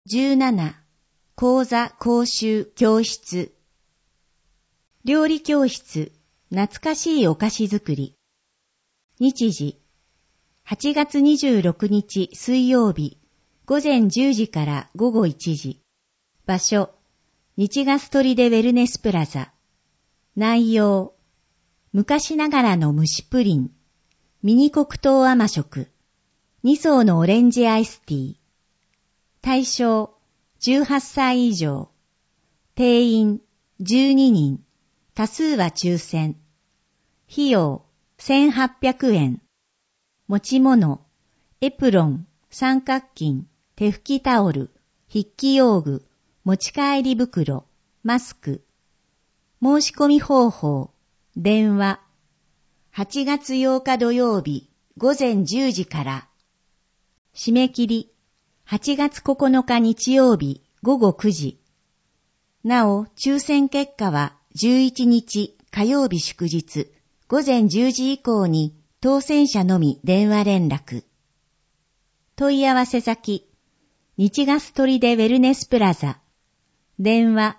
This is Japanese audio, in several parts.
17、講座講習教室。料理教室、懐かしいお菓子作り。日時、8月26日水曜日、午前10時から午後1時。場所、日ガス砦ウェルネスプラザ。内容、昔ながらの蒸しプリン、ミニ黒糖甘食、2層のオレンジアイスティー。対象、18歳以上。定員、12人。多数は抽選。費用、1800円。持ち物、エプロン、三角巾、手拭きタオル、筆記用具、持ち帰り袋、マスク。申し込み方法、電話。8月8日土曜日、午前10時から。締め切り、8月9日日曜日午後9時。なお、抽選結果は11日火曜日祝日午前10時以降に当選者のみ電話連絡。問い合わせ先、日ガス砦ウェルネスプラザ。電話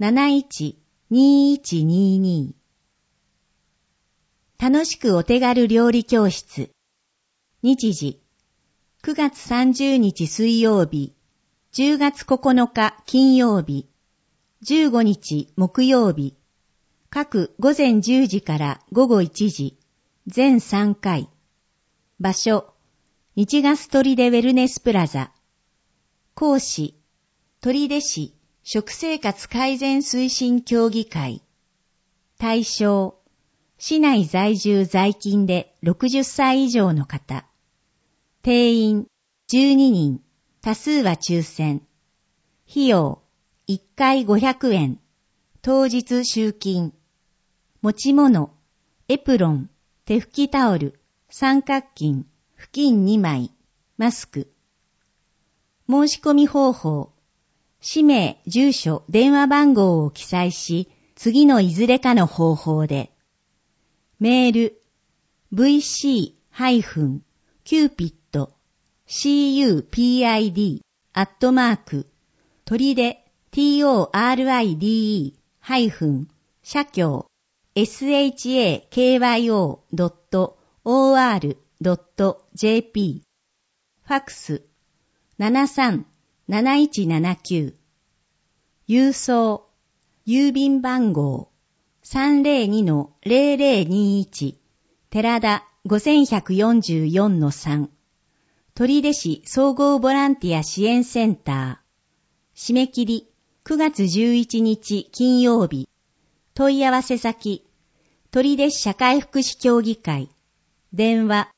71-2122。楽しくお手軽料理教室。日時、9月30日水曜日、10月9日金曜日、15日木曜日、各午前10時から午後1時、全3回。場所、日ガス砦ウェルネスプラザ。講師、取手市食生活改善推進協議会。対象、市内在住在勤で60歳以上の方。定員、12人。多数は抽選。費用、1回500円。当日集金。持ち物、エプロン、手拭きタオル、三角巾、布巾2枚、マスク。申し込み方法。氏名、住所、電話番号を記載し、次のいずれかの方法で。メール、vc-cupid cupid 社協 shakyo.or.jp ファクス 73-7179 郵送郵便番号 302-0021 寺田 5144-3 取手市総合ボランティア支援センター。締め切り9月11日金曜日。問い合わせ先取手市社会福祉協議会。電話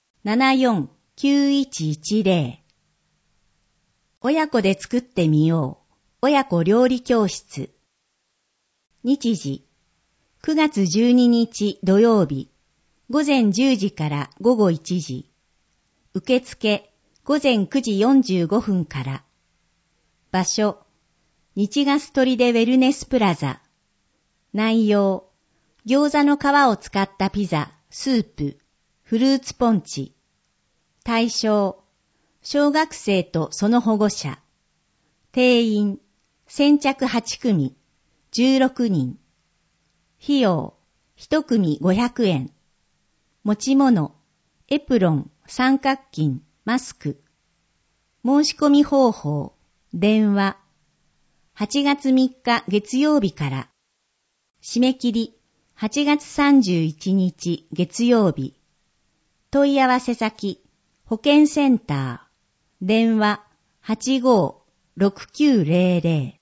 74-9110。親子で作ってみよう。親子料理教室。日時9月12日土曜日。午前10時から午後1時。受付午前9時45分から。場所、日ガス砦ウェルネスプラザ。内容、餃子の皮を使ったピザ、スープ、フルーツポンチ。対象、小学生とその保護者。定員、先着8組、16人。費用、1組500円。持ち物、エプロン、三角巾、マスク。申し込み方法、電話。8月3日月曜日から。締め切り、8月31日月曜日。問い合わせ先、保健センター。電話 85-6900